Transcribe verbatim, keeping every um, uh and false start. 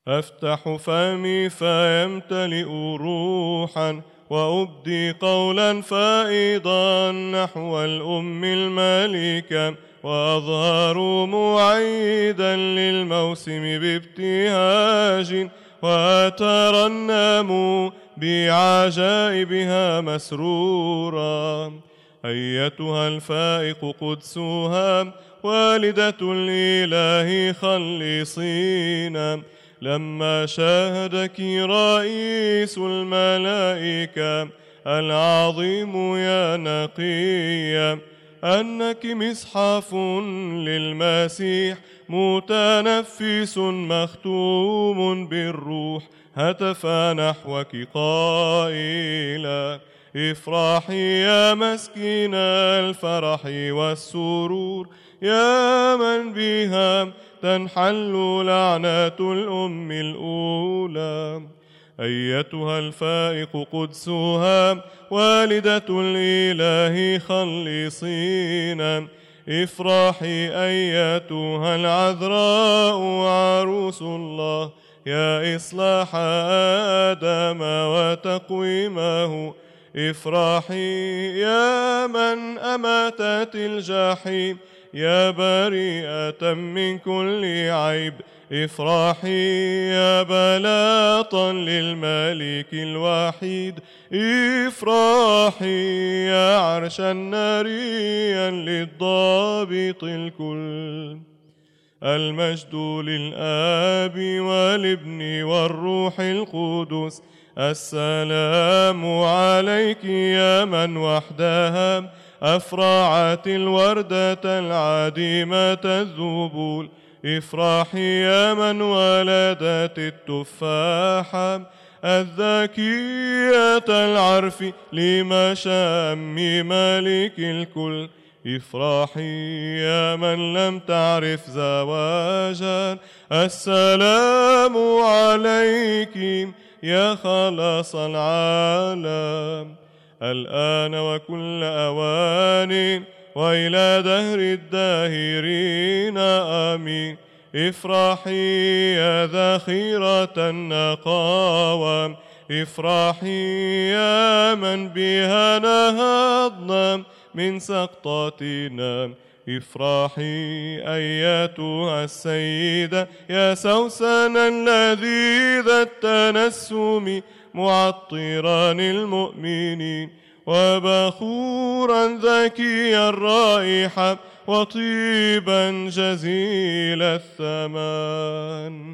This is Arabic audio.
أفتح فمي فيمتلئ روحا، وأبدي قولا فائضا نحو الأم الملكة، وأظهر معيدا للموسم بابتهاج، وأترنم بعجائبها مسرورا. أيتها الفائق قدسها، والدة الإله خلصينا، لما شاهدك رئيس الملائكة العظيم يا نقية، أنك مصحف للمسيح متنفس مختوم بالروح، هتف نحوك قائلا: افرحي يا مسكين الفرح والسرور، يا من بها تنحل لعنة الأم الأولى. أيتها الفائق قدسها، والدة الإله خلصينا، افرحي أيتها العذراء عروس الله، يا إصلاح آدم وتقويمه. افرحي يا من أماتت الجحيم، يا بريئة من كل عيب. افرحي يا بلاطا للملك الوحيد، افرحي يا عرشا ناريا للضابط الكل. المجد للآب والابن والروح القدس. السلام عليك يا من وحدها أفرعت الوردة العديمة الذبول. افرحي يا من ولدت التفاحة الذكية العرف لمشام ملك الكل. افرحي يا من لم تعرف زواجا. السلام عليك يا خلاص العالم، الآن وكل أوان وإلى دهر الداهرين آمين. افرحي يا ذخيرة النقاوة، افرحي يا من بها نهضنا من سقطاتنا. افرحي أيتها السيدة يا سوسنا لذيذ التنسم، معطرا المؤمنين وبخورا ذكي الرائحة وطيبا جزيل الثمن.